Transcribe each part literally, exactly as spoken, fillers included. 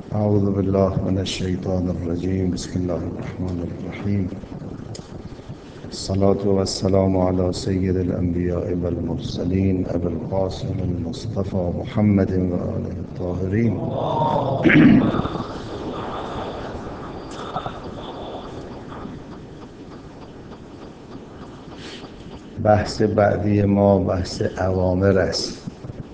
أعوذ بالله من الشيطان الرجيم. بسم الله الرحمن الرحيم. الصلاة والسلام على سيد الأنبياء والمرسلين أبي القاسم المصطفى محمد وآله الطاهرين. بحث بعدی ما بحث اوامر است.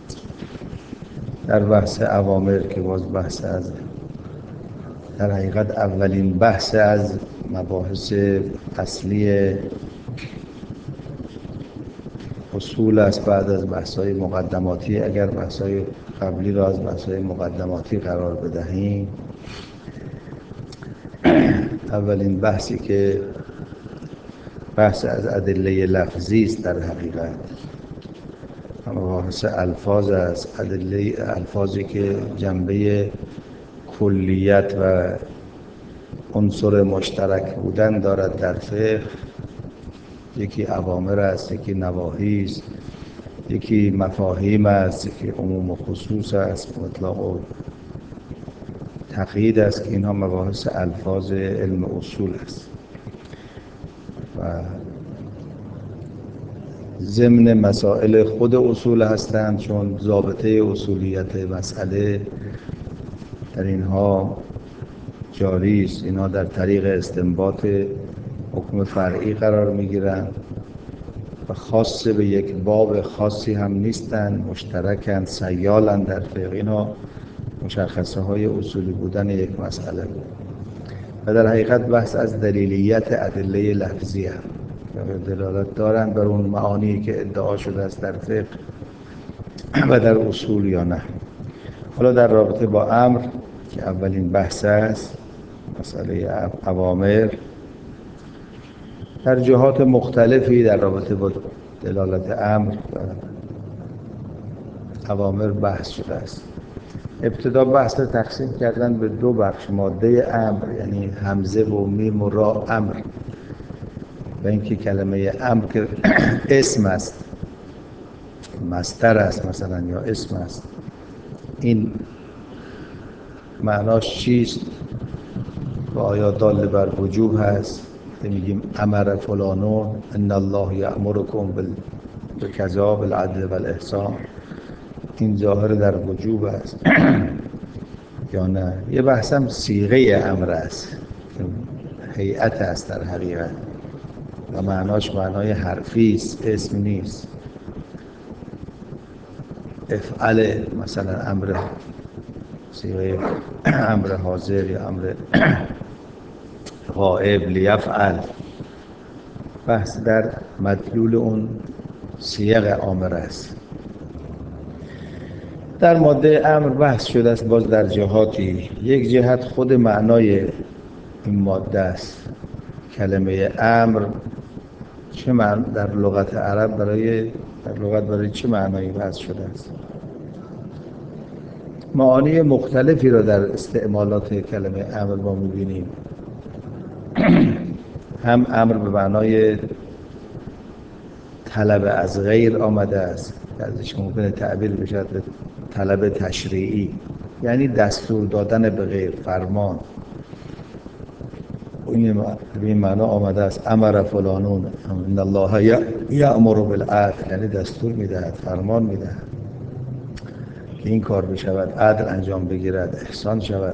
در بحث اوامر که باز بحث از در حقیقت اولین بحث از مباحث اصلی اصول است بعد از بحث‌های مقدماتی. اگر بحث‌های قبلی را از بحث‌های مقدماتی قرار بدهیم، اولین بحثی که بحث از ادله لفظی است در حقیقت، مباحث الفاظ است. ادله الفاظی که جنبه کلیت و عنصر مشترک بودن دارد در فقه. یکی اوامر است، یکی نواهی است، یکی مفاهیم است، یکی عموم و خصوص است، مطلق و تقیید است، که اینها مباحث الفاظ علم اصول است. و ضمن مسائل خود اصول هستند، چون ضابطه اصولیت مسئله در اینها جاری است. اینها در طریق استنباط حکم فرعی قرار میگیرند و خاص به یک باب خاصی هم نیستند، مشترکند، سیالند در فقه. اینها مشخصه های اصولی بودن یک مسئله بود و در حقیقت بحث از دلیلیت ادله لفظی هم دلالت دارند بر اون معانی که ادعا شده است در فقه و در اصول یا نه. حالا در رابطه با امر که اولین بحث است، مسئله اوامر، در جهات مختلفی در رابطه با دلالت امر و اوامر بحث شده است. ابتدا بحث را تقسیم کردن به دو بخش: ماده امر یعنی همزه و میم و را امر، و اینکه کلمه امر که اسم است، مصدر است مثلا یا اسم است، این معناش چیست و آیا دال بر وجوب هست؟ میگیم امر فلانون ان الله یأمرکم بالکذا بالعدل والاحسان، این ظاهر در وجوب است یا نه؟ یه بحثم صیغه امر است، هیئت است در حقیقت و معناش معنای حرفی است، اسم نیست. افعل مثلا امر صیغه امر حاضر یا امر غائب، لیفعل. بحث در مدلول اون صیغ امر است. در ماده امر بحث شده است باز در جهاتی. یک جهت خود معنای این ماده است. کلمه امر چه معنی در لغت عرب برای در لغت برای چه معنایی بحث شده است؟ معانی مختلفی را در استعمالات کلمه امر ما می‌بینیم. هم امر به معنای طلب از غیر آمده است، ازش ممکنه تعبیر بشه به طلب تشریعی، یعنی دستور دادن به غیر، فرمان. این به این معنا آمده است امر فلانون ان الله یأمر بالعدل، یعنی دستور میدهد، فرمان میدهد که این کار بشود، عدل انجام بگیرد، احسان شود.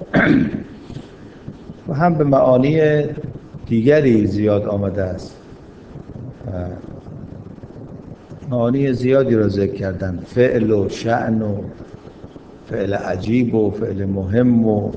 و هم به معانی دیگری زیاد آمده است، معانی زیادی را ذکر کردن: فعل و شأن و فعل عجیب و فعل مهم و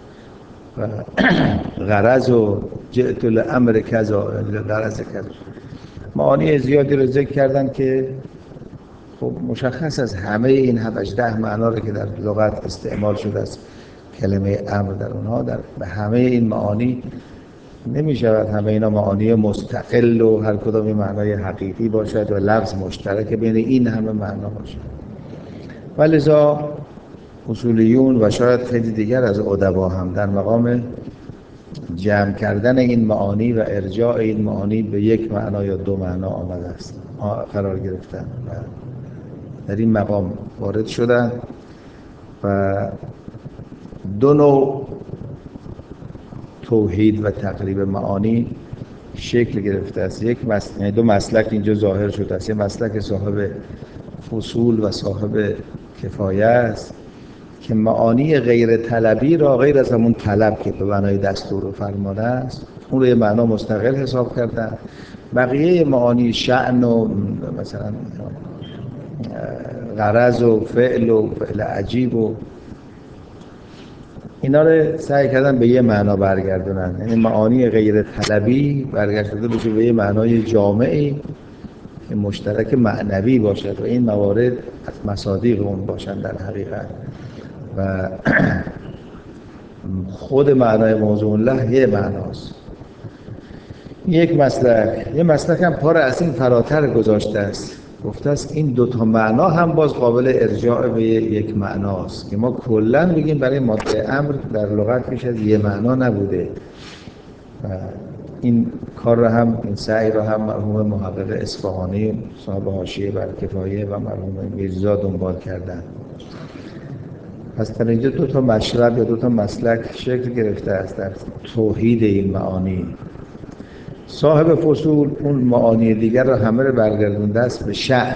غرض و جئت لامر کذا، غرض کذا. معانی زیادی را ذکر کردن که خب مشخص است همه این هجده معنا را که در لغت استعمال شده است کلمه امر در اونها، در به همه این معانی نمی شود همه اینا معانی مستقل و هر کدام معنای حقیقی باشد و لفظ مشترک بین این همه معنا باشد. ولذا اصولیون و شاید خیلی دیگر از ادبا هم در مقام جمع کردن این معانی و ارجاع این معانی به یک معنا یا دو معنا آمده است، قرار گرفتن و در این مقام وارد شدن و دو نوع توحید و تقریب معانی شکل گرفته است. یک مسلک، دو مسلک اینجا ظاهر شده است. یک مسلک صاحب فصول و صاحب کفایه است که معانی غیر طلبی را، غیر از همون طلب که به معنای دستور و فرمان است، اون رو یه معنا مستقل حساب کردن. بقیه معانی شأن و مثلا غرض و فعل و فعل عجیب و اینا رو سعی کردن به یه معنا برگردونن. یعنی معانی غیر طلبی برگشته بشه به یه معنای جامعی که مشترک معنوی باشد و این موارد از مصادیق اون باشن در حقیقت. و خود معنای موضوع الله یه معناست. یک مسلک، یه مسلک هم پار از این فراتر گذاشته است، گفته است این دو تا معنا هم باز قابل ارجاع به یک معناست که ما کلاً بگیم برای ماده امر در لغت پیش از یه معنا نبوده. و این کار رو هم، این سعی رو هم مرحوم محقق اصفهانی صاحب حاشیه بر کفایه و مرحوم میرزا دنبال کردن. پس در اینجا دو تا مشرب یا دو تا مسلک شکل گرفته است در توحید این معانی. صاحب فصول اون معانی دیگر رو همه رو برگردونده است به شأن.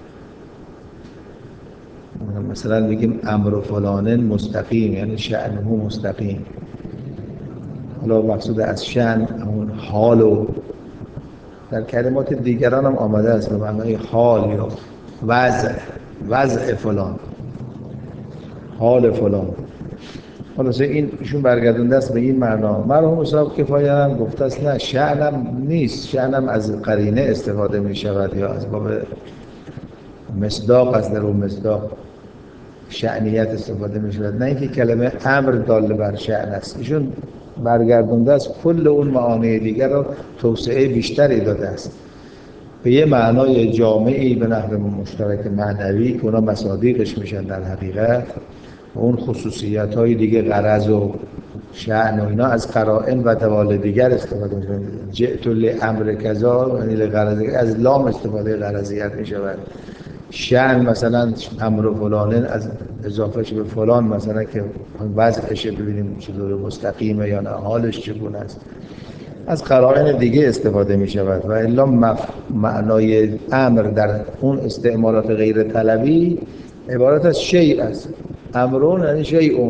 مثلا بگیم امر فلان مستقیم، یعنی شأنه مستقیم. حالا مقصود از شأن اون حال و در کلمات دیگران هم آمده است به معنای حال یا وضع، وضع فلان، حال فلان. خلاصه این ایشون برگردونده است به این معنا. مرحوم صاحب کفایه هم گفته است نه، شأنم نیست، شأنم از قرینه استفاده می شود یا از باب مصداق، از در اون مصداق شأنیت استفاده می شود، نه اینکه کلمه امر دال بر شأن است. ایشون برگردونده است کل اون معانی دیگر رو توسعه بیشتری داده است به یه معنای جامعی به نحو مشترک معنوی که اونا مصادیقش میشن در حقیقت. و اون خصوصیت های دیگه غرض و شأن و اینا از قرائن و دوال دیگر استفاده میشن. جئت لامر کذا، یعنی لغرض، از لام استفاده غرضیت میشود. شأن مثلا امر فلان از اضافه به فلان، مثلا که وضعش ببینیم چطور مستقیمه یا نه، حالش چگونه است، از قرائن دیگه استفاده می شود. و الا مف... معنای امر در اون استعمالات غیر طلبی عبارت از شیء است. امرون یعنی شیء،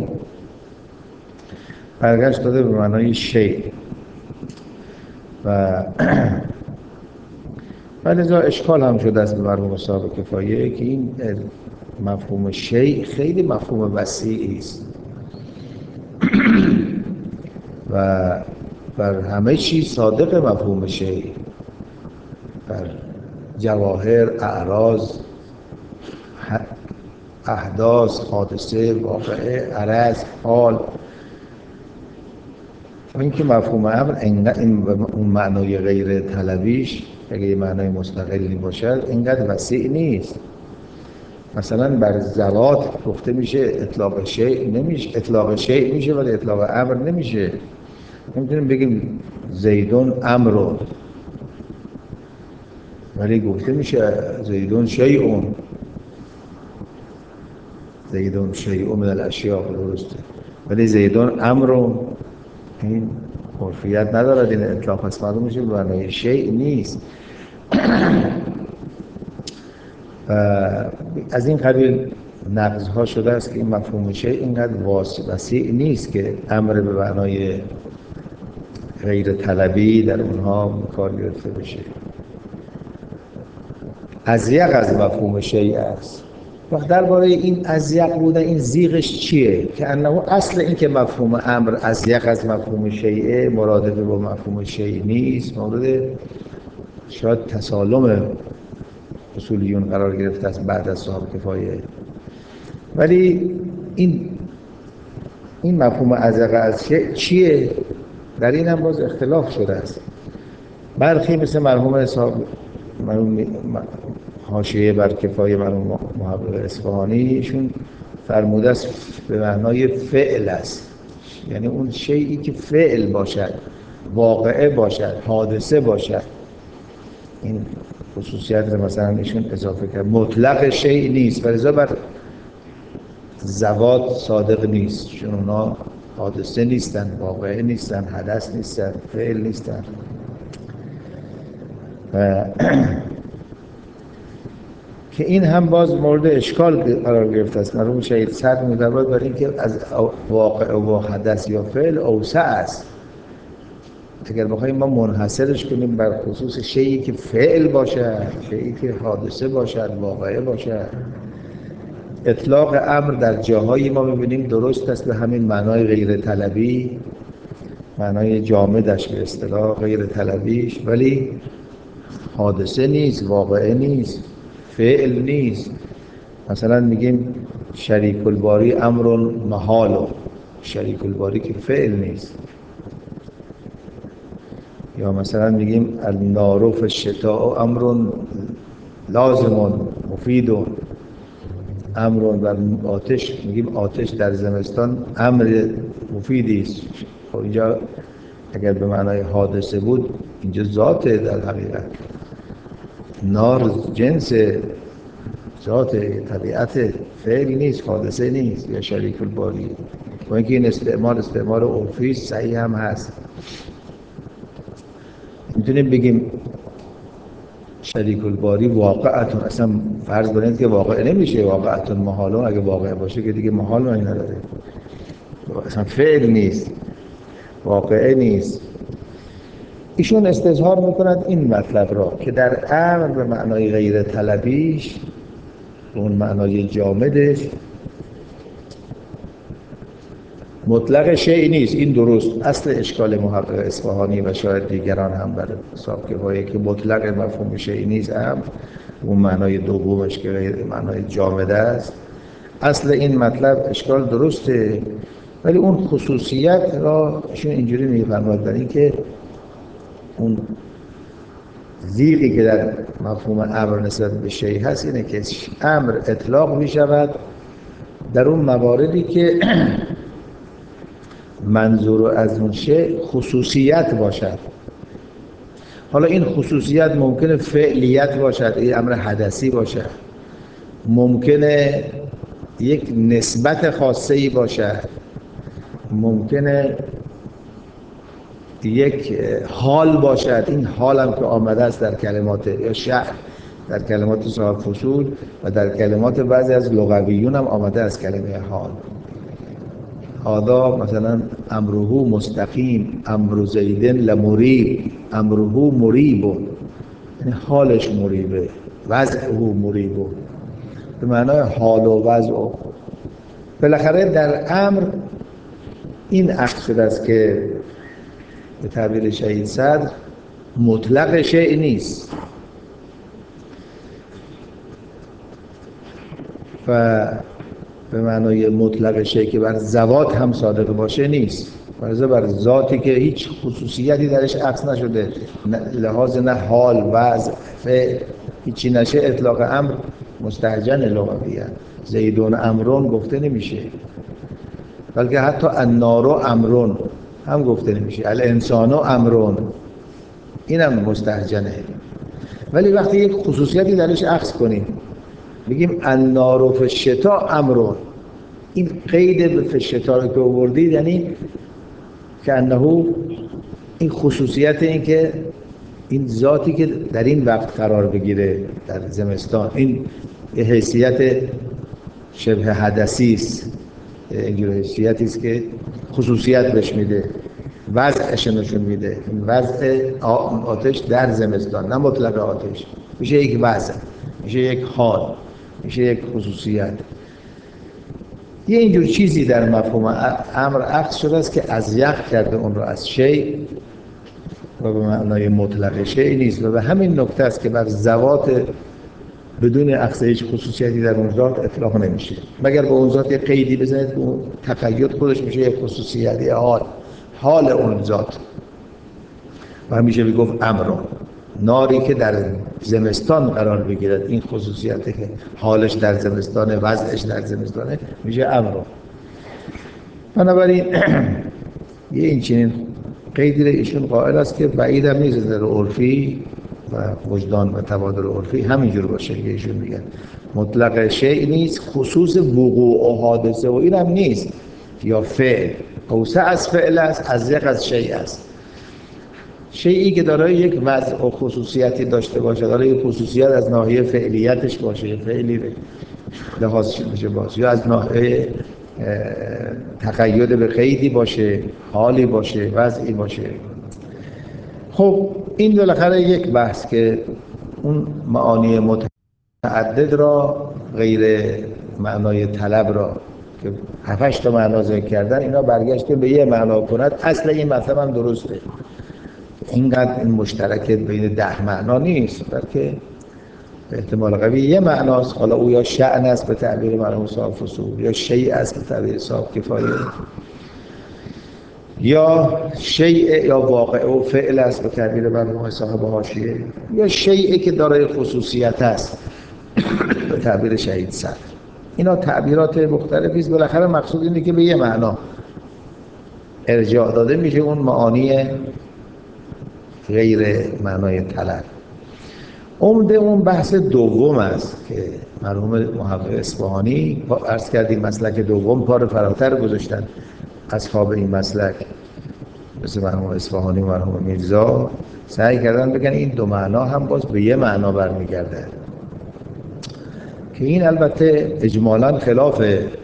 برگشت داده به معنای شیء. و ولذا اشکال هم شده است به مرحوم صاحب کفایه که این مفهوم شیء خیلی مفهوم وسیعی است و بر همه چیز صادق مفهوم شیء، بر جواهر، اعراض، احداث، حادثه، واقعه، عرض، حال. این که مفهوم امر این اون معنای غیر طلبیش اگه یه معنای مستقلی باشد اینقدر وسیع نیست. مثلا بر ذوات گفته میشه اطلاق شیء نمیشه، اطلاق شیء میشه ولی اطلاق امر نمیشه. نمیتونیم بگیم زیدون امرون ولی گفته میشه زیدون شیئون، زیدون شیء من الاشیاء، درسته، ولی زیدون امرون این عرفیت ندارد، این اطلاق هست، معلوم میشه به معنای شیء نیست. از این قبیل نقض‌ها شده است که این مفهوم شیء اینقدر وسیع نیست که امر به معنای غیر طلبی در اونها کار گرفته بشه. ازیق از مفهوم شیء است. و درباره این ازیق بودن، این زیغش چیه؟ که انه اصل این که مفهوم امر ازیق از مفهوم شیء مرادف با مفهوم شیء نیست، مورد شاید تسالم اصولیون قرار گرفته است بعد از صاحب کفایه. ولی این این مفهوم ازیق از شیء چیه؟ در این هم باز اختلاف شده است. برخی مثل مرحوم صاحب مرحوم حاشیه بر کفایه مرحوم محقق اصفهانی ایشون فرموده است به معنای فعل است، یعنی اون شیئی که فعل باشد، واقعه باشد، حادثه باشد. این خصوصیت رو مثلا ایشون اضافه کرد. مطلق شیء نیست، ولذا بر زوات صادق نیست، چون اونا حادثه نیستن، واقعه نیستن، حدث نیستن، فعل نیستن. و که این هم باز مورد اشکال قرار گرفته است. مرحوم شهید صدر می‌فرماید برای اینکه از واقع و حدث یا فعل اوسع است. اگر بخوایم ما منحصرش کنیم بر خصوص شیئی که فعل باشد، شیئی که حادثه باشد، واقعه باشد، اطلاق امر در جاهایی ما می‌بینیم درست است به همین معنای غیر طلبی، معنای جامدش به اصطلاح غیر طلبیش، ولی حادثه نیست، واقعه نیست، فعل نیست. مثلا میگیم شریک الباری امر محال، شریک الباری که فعل نیست. یا مثلا میگیم النار فی الشتاء امر لازم مفید، امر بر آتش، میگیم آتش در زمستان امر مفیدی است. خب اینجا اگر به معنای حادثه بود، اینجا ذاته در حقیقت. نار جنس ذات طبیعت، فعل نیست، حادثه نیست. یا شریک الباری، با اینکه این استعمال استعمال عرفی صحیح هم هست. میتونیم بگیم شریک الباری واقعتون، اصلا فرض کنید که واقع نمیشه، واقعتون محالون، اگه واقع باشه که دیگه محال معنی نداره، اصلا فعل نیست، واقعه نیست. ایشون استظهار میکند این مطلب را که در امر به معنای غیر طلبیش، اون معنای جامدش، مطلق شیء نیست. این درست اصل اشکال محقق اصفهانی و شاید دیگران هم بر حساب کفایه که مطلق مفهوم شیء نیست، هم اون معنای دومش که غیر معنای جامد است. اصل این مطلب اشکال درسته، ولی اون خصوصیت را ایشون اینجوری میفرماید در این که اون زیغی که در مفهوم امر نسبت به شیء هست اینه که امر اطلاق می شود در اون مواردی که منظور از اون شیء خصوصیت باشد. حالا این خصوصیت ممکنه فعلیت باشد، این امر حدثی باشد، ممکنه یک نسبت خاصه‌ای باشد، ممکنه یک حال باشد. این حال هم که آمده است در کلمات یا شعر، در کلمات صاحب فصول و در کلمات بعضی از لغویون هم آمده است کلمه حال. هذا مثلا امره مستقیم، امر زیدن لمریب، امره مریب، یعنی حالش مریبه، وضعه مریب، به معنای حال و وضع. بالاخره در امر این اخذ شده است که به تعبیر شهید صدر مطلق شیء نیست و به معنای مطلق شیء که بر زوات هم صادق باشه نیست، فرض بر ذاتی که هیچ خصوصیتی درش عکس نشده، لحاظ نه حال، وضع، فعل، هیچی نشه، اطلاق امر مستهجن لغویه. زیدون امرون گفته نمیشه، بلکه حتی النار امرون هم گفته نمیشه، الانسان امرون اینم مستهجنه. ولی وقتی یک خصوصیتی درش عکس کنیم، بگیم النار فی الشتاء امرون، این قید به فی الشتاء رو که آوردید یعنی که انه این خصوصیت این که این ذاتی که در این وقت قرار بگیره در زمستان، این حیثیت شبه حدثی است، اینجور حیثیتی است که خصوصیت بهش میده، وضعش نشون میده. این وضع آتش در زمستان، نه مطلق آتش، میشه یک وضع، میشه یک حال، میشه یک خصوصیت. یه اینجور چیزی در مفهوم امر عکس شده است که از یخ کرده اون رو از شیء و به معنای مطلق شیء نیست و به همین نکته است که بر زوات بدون عکس هیچ خصوصیتی در اون ذات اطلاق نمیشه، مگر به اون ذات یه قیدی بزنید که اون تقید خودش میشه یک خصوصیت، یه حال، حال اون ذات. و همیشه میگفت امرون، ناری که در زمستان قرار بگیرد، این خصوصیتی که حالش در زمستانه، وضعش در زمستانه، میشه امرون. بنابراین یه این چنین قیدی را ایشون قائل است که بعید هم نیست در عرفی و وجدان و تبادل عرفی همینجور باشه که ایشون میگن مطلق شیء نیست، خصوص وقوع و حادثه و این هم نیست، یا فعل اوسع از فعل است، ازیق از شیء است. شیئی که دارای یک وضع و خصوصیتی داشته باشه، دارای یک خصوصیت از ناحیه فعلیتش باشه، فعلی لحاظ بشه باشه، یا از ناحیه تقید به قیدی باشه، حالی باشه، وضعی باشه. خب این بالاخره یک بحث که اون معانی متعدد را، غیر معنای طلب را که هفتش تا معنا ذکر کردن، اینا برگشته به یه معنا کند، اصل این مطلب هم درسته. اینقدر این مشترک بین ده معنا نیست، بلکه به احتمال قوی یه معناست. حالا او یا شأن است به تعبیر مرحوم صاحب فصول، یا شیء است به تعبیر صاحب کفایه، یا شیء یا واقع و فعل است به تعبیر مرحوم صاحب حاشیه، یا شیء که دارای خصوصیت است به تعبیر شهید صدر. اینا تعبیرات مختلفی است. بالاخره مقصود اینه که به یه معنا ارجاع داده میشه، اون معانی غیر معنای طلب. عمده اون بحث دوم است که مرحوم محقق اصفهانی عرض کردیم مسلک دوم پار فراتر گذاشتن اصحاب این مسلک، مثل مرحوم اصفهانی و مرحوم میرزا سعی کردن بگن این دو معنا هم باز به یه معنا برمیگرده، که این البته اجمالاً خلاف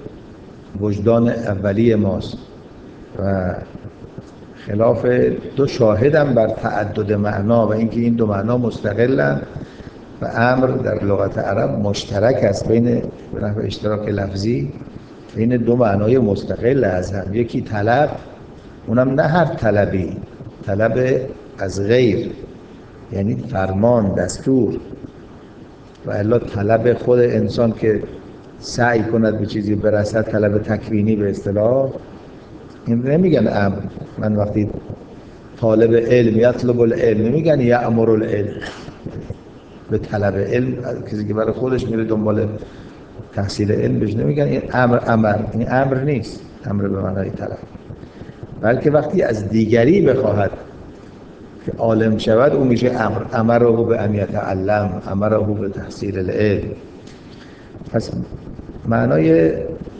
وجدان اولی ماست و خلاف دو شاهدم بر تعدد معنا و اینکه این دو معنا مستقلن و امر در لغت عرب مشترک است بین به نحو اشتراک لفظی بین دو معنای مستقل از هم. یکی طلب، اونم نه هر طلبی، طلب از غیر، یعنی فرمان، دستور، و الا طلب خود انسان که سعی کند به چیزی برسد، طلب تکوینی به اصطلاح. این نمیگن امر. من وقتی طالب علم یطلب العلم نمیگن یأمر العلم، به طلب علم کسی که برای خودش میره دنبال تحصیل علم بهش نمیگن این امر. امر این امر نیست، امر به معنای طلب، بلکه وقتی از دیگری بخواهد که عالم شود او میشه امر. امره به ان یتعلم، امره به تحصیل العلم. پس معنای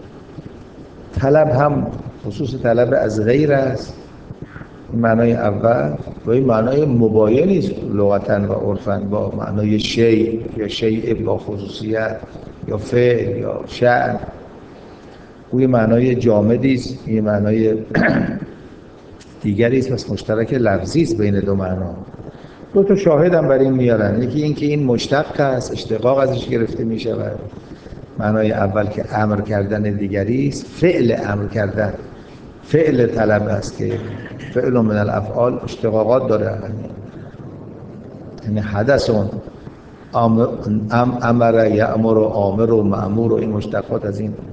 طلب هم خصوص طلب از غیر است، این معنای اول، و این معنای مباین نیست لغتاً و عرفاً با معنای شیء یا شیء با خصوصیت یا فعل یا شأن. او یه معنای جامدی است، این معنای دیگری است، پس مشترک لفظی است بین دو معنا. دو تا شاهد هم بر این میارن، یکی این که این مشتق است، اشتقاق ازش گرفته می شود. معنای اول که امر کردن دیگری است، فعل امر کردن فعل طلب است که فعل من الافعال اشتقاقات داره، یعنی حدثون امر امر یأمر و آمر و مأمور و این مشتقات از این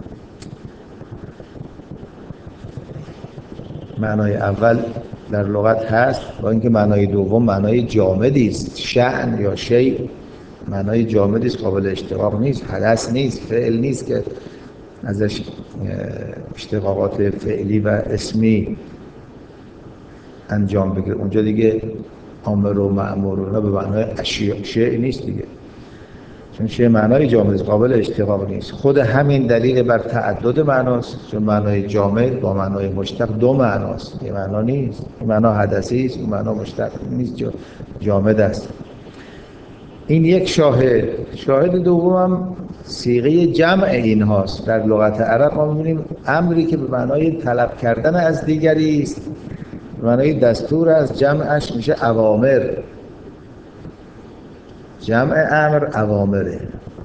معنای اول در لغت هست، با اینکه معنای دوم معنای جامدی است. شأن یا شیء معنای جامدی است، قابل اشتقاق نیست، حدث نیست، فعل نیست که ازش اشتقاقات فعلی و اسمی انجام بگیره. اونجا دیگه آمر و مأمور و به معنای اشیاء شیء نیست دیگه، چون شیء معنای جامد است، قابل اشتقاق نیست. خود همین دلیل بر تعدد معناست، چون معنای جامد با معنای مشتق دو معناست، یه معنا نیست. این معنا حدثی است، این معنا مشتق نیست، جامد است. این یک شاهد. شاهد دومم صیغه جمع این هاست. در لغت عرب ما می‌بینیم امری که به معنای طلب کردن از دیگری است، به معنای دستور از جمعش میشه اوامر. جمع امر اوامره.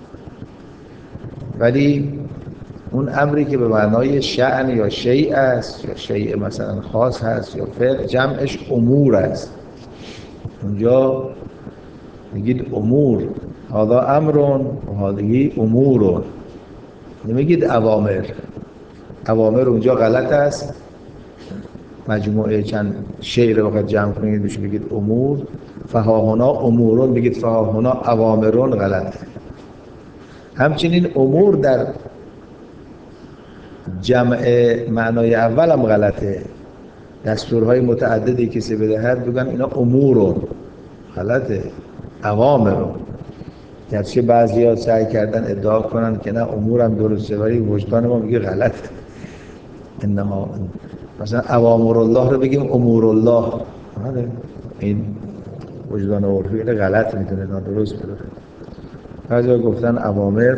ولی اون امری که به معنای شأن یا شیء است، یا شیء مثلا خاص هست یا فعل، جمعش امور است. اونجا میگید امور، هذا امر و هذه امور، نمیگید اوامر. اوامر اونجا غلط است، مجموعه چند شیء رو وقت جمع کنید بشه بگید امور. فهاهنا امورون بگید فهاهنا اوامرون، غلطه. همچنین امور در جمع معنای اول هم غلطه. دستورهای متعددی کسی بدهد بگن اینا امورون، غلطه. اوامر. گرچه بعضی‌ها سعی کردن ادعا کنن که نه امورم درسته، ولی وجدان ما میگه غلطه. انما مثلا اوامر الله رو بگیم امور الله، این وجدان عرفی غلط میدونه، نادرست میدونه. بعضی‌ها گفتن اوامر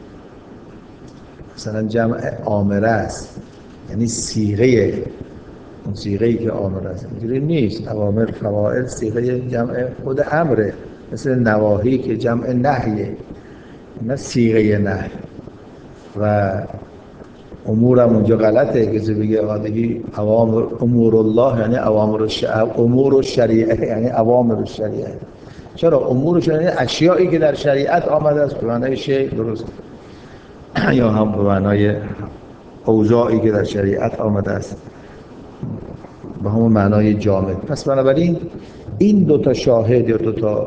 مثلا جمع آمره است، یعنی صیغه، اون صیغه‌ای که آمر است. اینجوری نیست. اوامر فواعل صیغه جمع خود امره، مثل نواهی که جمع نهیه، نه صیغه نهی. و امورم اونجا غلطه، کسی بگه آدگی اوامر امور الله یعنی اوامر الشریعه، امور الشریعه یعنی اوامر الشریعه. چرا؟ امور الشریعه یعنی اشیایی که در شریعت آمده است، به معنای شیء درست، یا هم به معنای اوضاعی که در شریعت آمده است، به همون معنای جامع. پس بنابراین این دو تا شاهد یا دو تا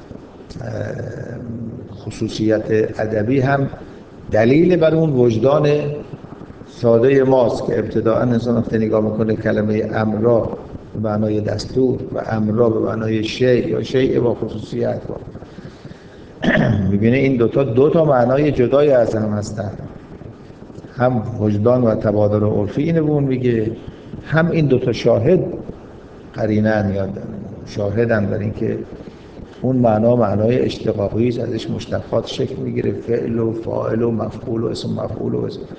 خصوصیت ادبی هم دلیل بر اون وجدان ساده ماست که ابتداء انسان وقتی نگاه میکنه کلمه امر را به معنای دستور و امر را به معنای شیء یا شیء با خصوصیت با میبینه این دوتا دو تا معنای جدای از هم هستن. هم وجدان و تبادل عرفی اینو به اون میگه، هم این دوتا شاهد قرینن یا شاهدن بر این که اون معنا معنای اشتقاقی است، ازش مشتقات شکل میگیره، فعل و فاعل و مفعول و اسم مفعول و اسم.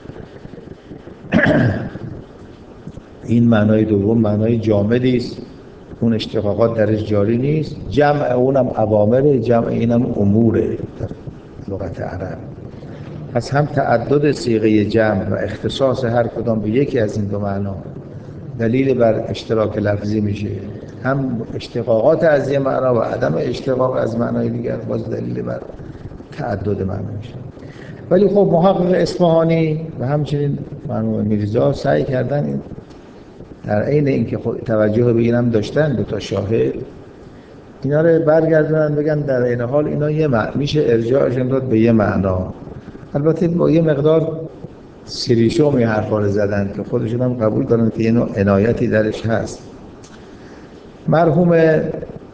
این معنای دوم معنای جامدی است، اون اشتقاقات درش جاری نیست. جمع اونم اوامر، جمع اینم اموره در لغت عرب. پس هم تعدد صیغه جمع و اختصاص هر کدام به یکی از این دو معنا دلیل بر اشتراک لفظی میشه، هم اشتقاقات از یه معنا و عدم اشتقاق از معنای دیگر باز دلیل بر تعدد معنا میشه. ولی خب محقق اصفهانی و همچنین مرحوم میرزا سعی کردن در عین اینکه توجه به اینم داشتن دو تا شاهد، اینا رو برگردونن بگن در این حال اینا یه معنی میشه ارجاعشون داد به یه معنا. البته با یه مقدار سریشوم این حرفا رو زدن که خودشون هم قبول دارن که یه نوع عنایتی درش هست. مرحوم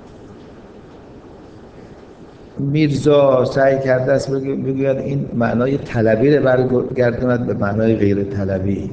میرزا سعی کرده است بگوید این معنای طلبی رو برگردوند به معنای غیر طلبی،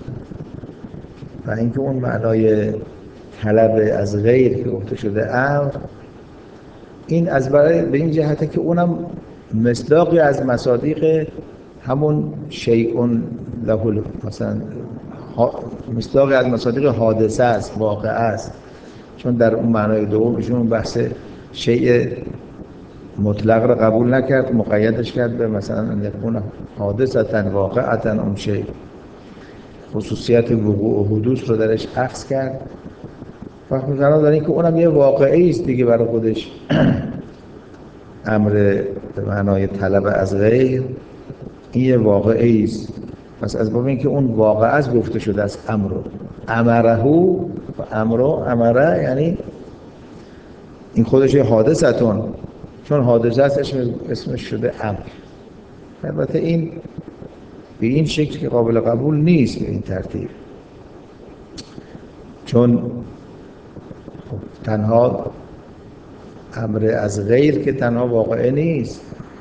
و اینکه اون معنای طلب از غیر که گفته شده امر، این از برای به این جهته که اونم مصداقی از مصادیق همون شیء له، مثلا مصداقی از مصادیق حادثه است، واقع است. چون در اون معنای دوم ایشون بحث شیء مطلق را قبول نکرد، مقیدش کرد به مثلا ان یکون حادثه واقعه اون شیء، خصوصیت وقوع و حدوث رو درش اخذ کرد. وقت می‌ذارم در این که اونم یه واقعی است دیگه برای خودش، امر به معنای طلب از غیر این یه واقعی است. پس از باب این که اون واقع است گفته شده از امر، امره و امر، امره یعنی این خودش یه حادثتون، چون حادثه است اسمش شده امر. البته این به این شکل که قابل قبول نیست به این ترتیب، چون تنها امر از غیر که تنها واقعه نیست،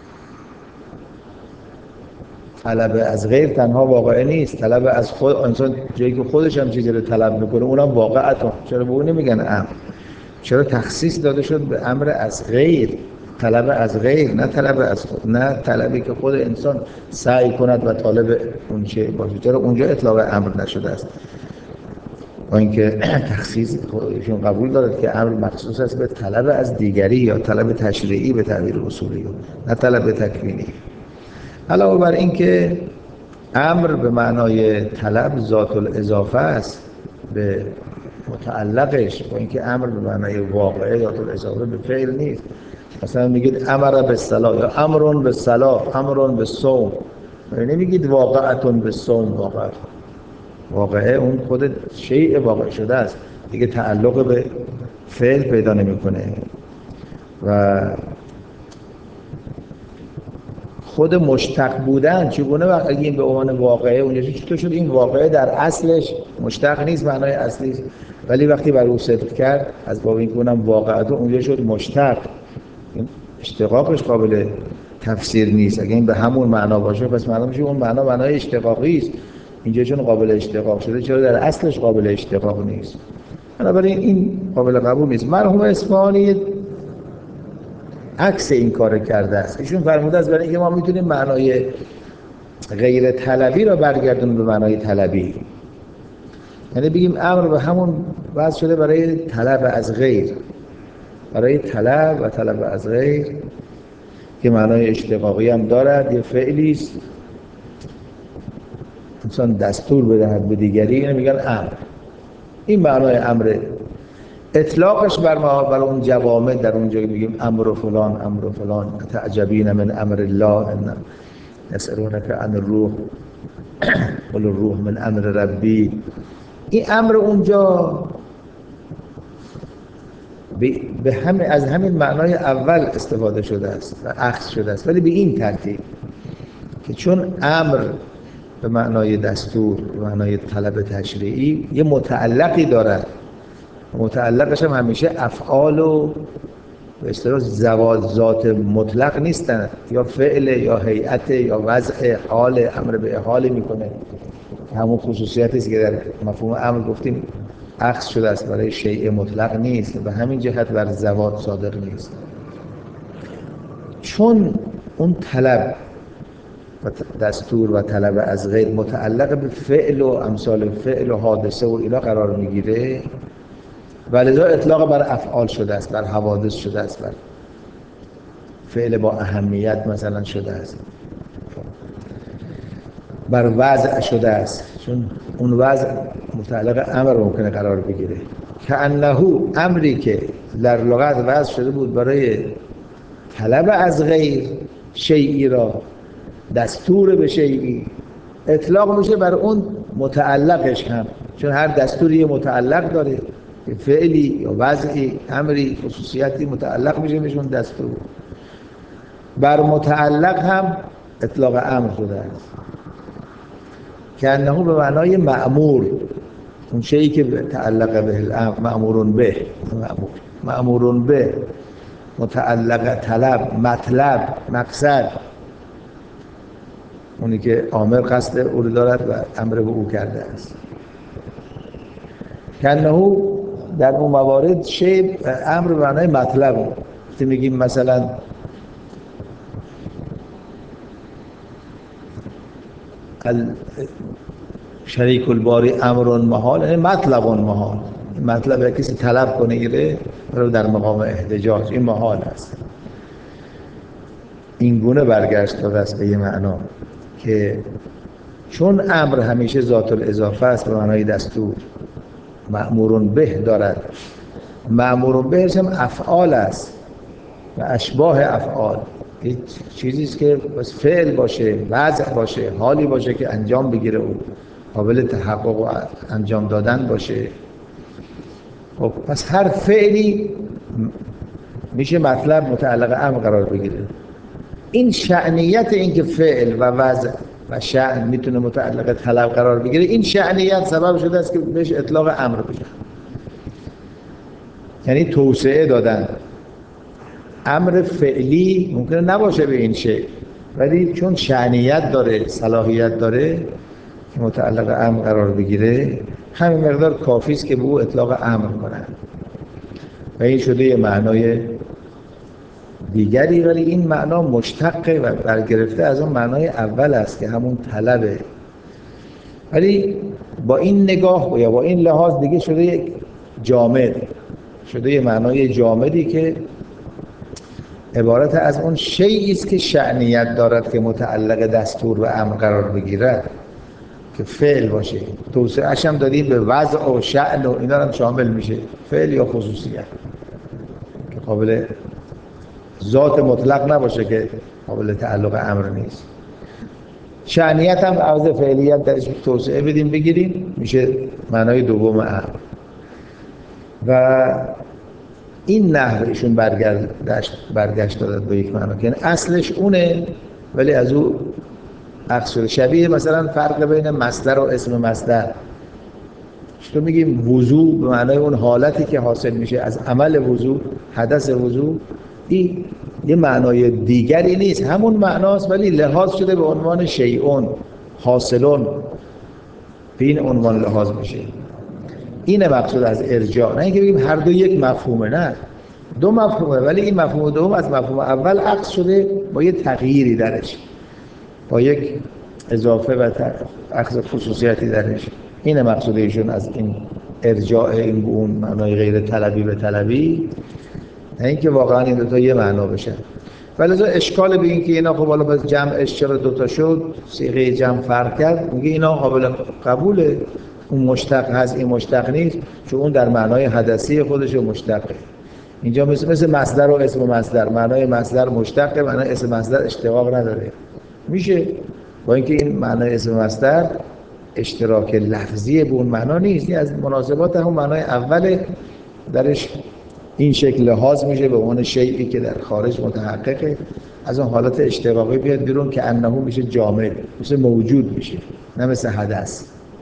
طلب از غیر تنها واقعه نیست، طلب از خود انسان جایی که خودش هم چیزی رو طلب میکنه اونم واقعتون. چرا به اون نمیگن امر؟ چرا تخصیص داده شد به امر از غیر، طلب از غیر، نه طلب از خود، نه طلبی که خود انسان سعی کند و طالب اون چه باشه. چرا اونجا اطلاق امر نشده است؟ با اینکه تخصیص خودشون قبول دارد که امر مخصوص است به طلب از دیگری یا طلب تشریعی به تعبیر اصولی، نه طلب تکوینی. علاوه بر اینکه امر به معنای طلب ذات الاضافه است به متعلقش، با اینکه امر به معنای واقعه ذات الاضافه به فعل نیست. مثلا میگید امر بالصلاه یا امر بالصلاه، امر بالصوم، نمیگید واقعتون بالصوم، واقعه واقعه اون خود شیء واقع شده است دیگه، تعلق به فعل پیدا نمیکنه. و خود مشتق بودن چگونه وقت اگه این به عنوان واقعه اونجا چطور شد این واقعه در اصلش مشتق نیست، معنای اصلی، ولی وقتی بر او صدق کرد از باب اینکه اونم واقعه اونجا شد مشتق. اشتقاقش قابل تفسیر نیست. اگه این به همون معنا باشه پس معنا میشه اون معنا معنای اشتقاقی است. اینجا چون قابل اشتقاق شده چرا در اصلش قابل اشتقاق نیست؟ بنابراین این قابل قبول نیست. مرحوم اصفهانی عکس این کار کرده است. ایشون فرموده است برای اینکه ما میتونیم معنای غیر طلبی را برگردونیم به معنای طلبی، یعنی بگیم امر به همون وضع شده برای طلب از غیر، برای طلب و طلب از غیر که معنای اشتقاقی هم دارد، یه فعلی است انسان دستور بدهد به دیگری، اینو میگن امر. این معنای امره. اطلاقش بر ما بر اون جوامع در اونجا میگیم امر و فلان امر و فلان تعجبین من امر الله ان یسألونک عن الروح قل الروح من امر ربی. این امر اونجا به همه از همین معنای اول استفاده شده است و اخذ شده است، ولی به این ترتیب که چون امر به معنای دستور، به معنای طلب تشریعی یه متعلقی دارد، متعلقش هم همیشه افعال و به اصطلاح زوات ذات مطلق نیستن، یا فعل یا هیئت یا وضع حال، امر به حالی میکنه. همون خصوصیتی است که در مفهوم امر گفتیم اخذ شده است، برای شیء مطلق نیست، به همین جهت بر زوات صادق نیست. چون اون طلب و دستور و طلب از غیر متعلق به فعل و امثال فعل و حادثه و اینا قرار میگیره، ولذا اطلاق بر افعال شده است، بر حوادث شده است، بر فعل با اهمیت مثلا شده است، بر وضع شده است، چون اون وضع متعلق امر ممکنه قرار بگیره. که انه امری که در لغت وضع شده بود برای طلب از غیر شیئی را، دستور به شیئی، اطلاق میشه بر اون متعلقش هم، چون هر دستوری متعلق داره، فعلی یا وضعی، امری، خصوصیتی متعلق میشه میشون دستور. بر متعلق هم اطلاق امر شده است که انه به معنای مأمور، اون شیئی که تعلق به الامر، مأمورون به، مأمور مأمورون به، متعلق طلب، مطلب، مقصد، اونی که آمر قصد او رو دارد و امر به او کرده است. که انه در اون موارد شی امر به معنای مطلب. وقتی میگیم مثلا شریک الباری امر محال، یعنی مطلب محال، مطلب کسی طلب کنه ایره رو در مقام احتجاج، این محال است. این گونه برگشت داده است به یه معنا که چون امر همیشه ذات الاضافه است، به معنای دستور، مأمورون به دارد، مأمورون بهش هم افعال است و اشباه افعال، هیچ چیزی است که بس فعل باشه، وضع باشه، حالی باشه که انجام بگیره او قابل تحقق و انجام دادن باشه. خب پس هر فعلی میشه مطلب متعلق امر قرار بگیره. این شأنیت این که فعل و وضع و شأن میتونه متعلق طلب قرار بگیره، این شأنیت سبب شده است که بهش اطلاق امر بشه، یعنی توسعه دادن. امر فعلی ممکنه نباشه به این شکل، ولی چون شأنیت داره، صلاحیت داره که متعلق امر قرار بگیره، همین مقدار کافی است که به او اطلاق امر کنن و این شده یه معنای دیگری، ولی این معنا مشتقه و برگرفته از اون معنای اول است که همون طلبه. ولی با این نگاه یا با این لحاظ دیگه شده یک جامد، شده یه معنای جامدی که عبارت از اون شیئی است که شأنیت دارد که متعلق دستور و امر قرار بگیرد، که فعل باشه. توسعه‌اش هم دادیم به وضع و شأن و اینا هم شامل میشه، فعل یا خصوصیت که قابل ذات مطلق نباشه که قابل تعلق امر نیست. شأنیت هم عوض فعلیت درش توسعه بدیم بگیریم میشه معنای دوم امر. و این نحو ایشون برگشت برگشت دادد به یک معنا که اصلش اونه ولی از او اخذ شده. شبیه مثلا فرق بین مصدر و اسم مصدر. تو میگیم وضو به معنای اون حالتی که حاصل میشه از عمل وضو، حدث وضو، این یه معنای دیگری نیست، همون معناست ولی لحاظ شده به عنوان شیئون حاصلون، به این عنوان لحاظ میشه. اینه مقصود از ارجاع، نه اینکه بگیم هر دو یک مفهومه، نه دو مفهومه، ولی این مفهوم دوم از مفهوم اول عکس شده با یه تغییری درش، با یک اضافه و اخذ خصوصیتی درش. اینه مقصود ایشون از این ارجاع این به اون معنای غیر طلبی به طلبی، نه اینکه واقعا این دو تا یه معنا بشه. ولی اشکال به این که اینا خب حالا باز جمعش چرا دو تا شد، صیغه جمع فرق کرد، میگه اینا قابل قبوله، اون مشتق هست این مشتق نیست، چون اون در معنای حدثی خودش مشتقه. اینجا مثل مثل مصدر و اسم مصدر، معنای مصدر مشتقه، معنای اسم مصدر اشتقاق نداره. میشه با اینکه این معنای اسم مصدر اشتراک لفظی به اون معنا نیست، این از مناسبات همون معنای اوله، درش این شکل لحاظ میشه به عنوان شیئی که در خارج متحققه، از اون حالت اشتقاقی بیاد بیرون که انه میشه جامد، مثل موجود میشه، نه مثل حدث،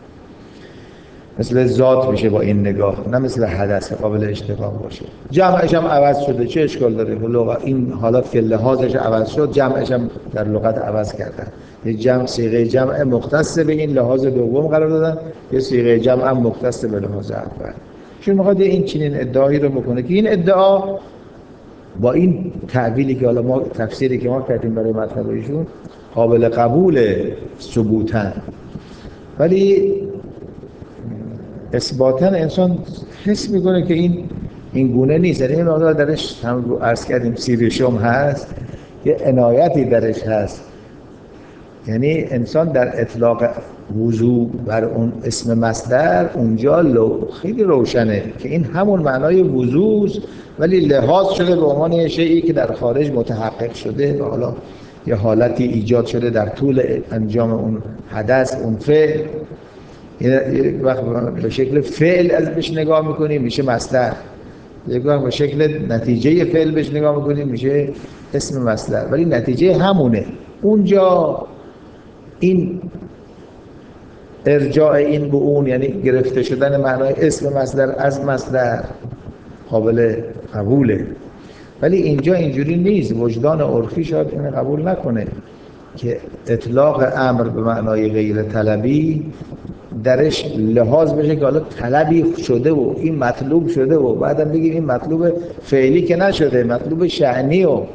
مثل ذات میشه با این نگاه، نه مثل حدث قابل اشتقاق باشه. جمعش هم عوض شده، چه اشکال داره؟ این حالت که لحاظش عوض شد، جمعش هم در لغت عوض کردن. یه جمع صیغه جمع مختص به این لحاظ دوم قرار دادن، یه صیغه جمع هم مختص به لحاظ اول. چون میخواد این چنین ادعایی رو بکنه که این ادعا با این تعبیری که حالا ما تفسیری که ما کردیم برای مطلب ایشون قابل قبول ثبوتاً، ولی اثباتاً انسان حس میکنه که این این گونه نیست. یعنی این مقدار درش هم رو عرض کردیم سیریشم هست، یه عنایتی درش هست. یعنی انسان در اطلاق وضوع بر اون اسم مصدر اونجا خیلی روشنه که این همون معنای وضوع است، ولی لحاظ شده به عنوان یه شیئی که در خارج متحقق شده و حالا یه حالتی ایجاد شده در طول انجام اون حدث، اون فعل. یک وقت به شکل فعل از بهش نگاه میکنیم میشه مصدر، یک وقت به شکل نتیجه فعل بهش نگاه میکنیم میشه اسم مصدر، ولی نتیجه همونه. اونجا این ارجاع این به اون، یعنی گرفته شدن معنای اسم مصدر از مصدر، قابل قبوله. ولی اینجا اینجوری نیست. وجدان عرفی شاید اینو قبول نکنه که اطلاق امر به معنای غیر طلبی درش لحاظ بشه که حالا طلبی شده و این مطلوب شده و بعدم بگیم این مطلوب فعلی که نشده، مطلوب شأنی و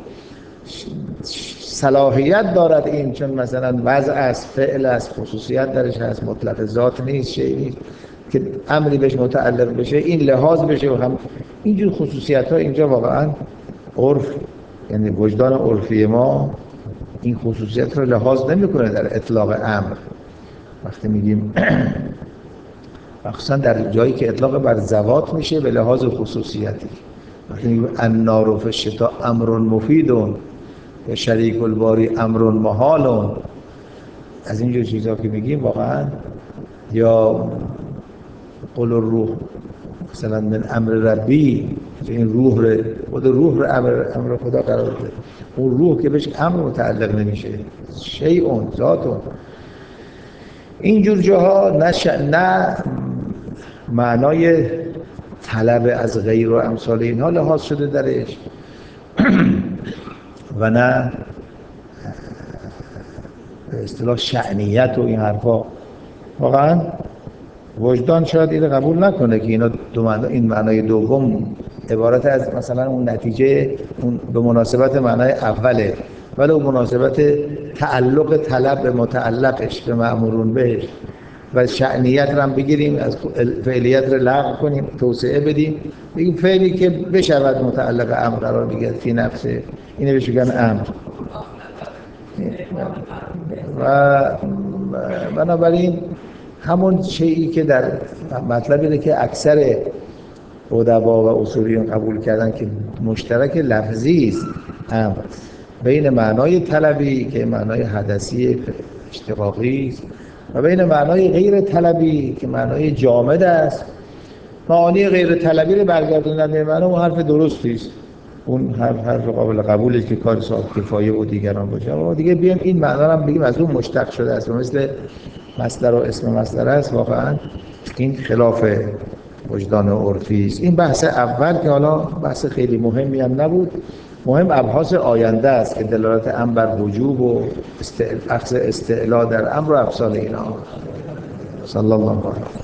صلاحیت دارد این، چون مثلا وضع است، فعل است، خصوصیت درش هست، مطلق ذات نیست، شیء نیست که امری بهش متعلق بشه، این لحاظ بشه. و هم اینجور خصوصیت ها اینجا واقعا عرف، یعنی وجدان عرفی ما این خصوصیت رو لحاظ نمیکنه در اطلاق امر. وقتی میگیم مخصوصا در جایی که اطلاق بر ذوات میشه به لحاظ خصوصیتی، وقتی میگیم النار فی الشتاء امر مفید و شریک الباری امر محال، از اینجور چیزا که میگیم واقعا، یا قول الروح مثلا من امر ربی، این روح رو خود روح رو امر امر خدا قرار داده، اون روح که بهش امر متعلق نمیشه، شیء ذات. اینجور جاها نش... نه معنای طلب از غیر و امثال اینها لحاظ شده درش و نه به اصطلاح شأنیت و این حرفا. واقعا وجدان شاید این قبول نکنه که اینا دو معنی، این معنای دوم عبارت از مثلا اون نتیجه اون به مناسبت معنای اوله، ولی اون مناسبت تعلق طلب به متعلقش به مأمورون بهش و شأنیت رو هم بگیریم، از فعلیت رو لغو کنیم، توسعه بدیم، بگیم فعلی که بشود متعلق امر قرار بگیرد فی نفسه، اینه بهش میگن امر. و بنابراین همون شیئی که در مطلب اینه که اکثر ادبا و اصولیون قبول کردن که مشترک لفظی است امر بین معنای طلبی که معنای حدثی اشتقاقی است و بین معنای غیر طلبی که معنای جامد است. معانی غیر طلبی رو برگردوندن به معنی اون حرف درستی است، اون حرف حرف قابل قبوله که کار صاحب کفایه و دیگران باشه. اما دیگه بیایم این معنا رو هم بگیم از اون مشتق شده است و مثل مصدر و اسم مصدر است، واقعا این خلاف وجدان عرفی است. این بحث اول که حالا بحث خیلی مهمی هم نبود، مهم ابحاث آینده است که دلالت امر بر وجوب و اخذ استعلا در امر و امثال اینا. صلی الله علیه و